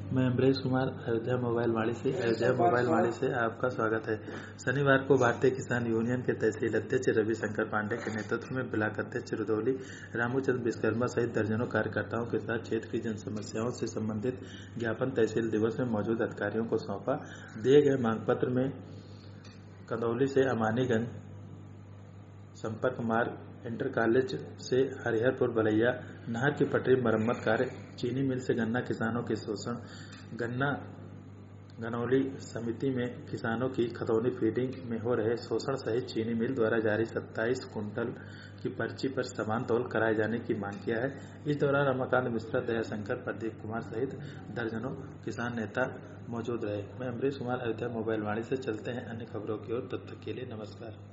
मैं अमरीश कुमार अयोध्या मोबाइल वाणी से आपका स्वागत है। शनिवार को भारतीय किसान यूनियन के तहसील अध्यक्ष रविशंकर पांडे के नेतृत्व में ब्लॉक अध्यक्ष रुदौली रामूचंद्र विश्वकर्मा सहित दर्जनों कार्यकर्ताओं के साथ क्षेत्र की जन समस्याओं से संबंधित ज्ञापन तहसील दिवस में मौजूद अधिकारियों को सौंपा। दिए गए मांग पत्र में कंदौली से अमानीगंज संपर्क मार्ग, इंटर कॉलेज से हरिहरपुर बलैया, नहर की पटरी मरम्मत कार्य, चीनी मिल से गन्ना किसानों के शोषण, गन्ना गनौली समिति में किसानों की खतौनी फीडिंग में हो रहे शोषण सहित चीनी मिल द्वारा जारी 27 कुंटल की पर्ची पर समान तौल कराए जाने की मांग किया है। इस दौरान रमाकांत मिश्रा, दयाशंकर, प्रदीप कुमार सहित दर्जनों किसान नेता मौजूद रहे। मैं अमरीश कुमार अयोध्या मोबाइल वाणी से चलते हैं अन्य खबरों की ओर। तब तक के लिए नमस्कार।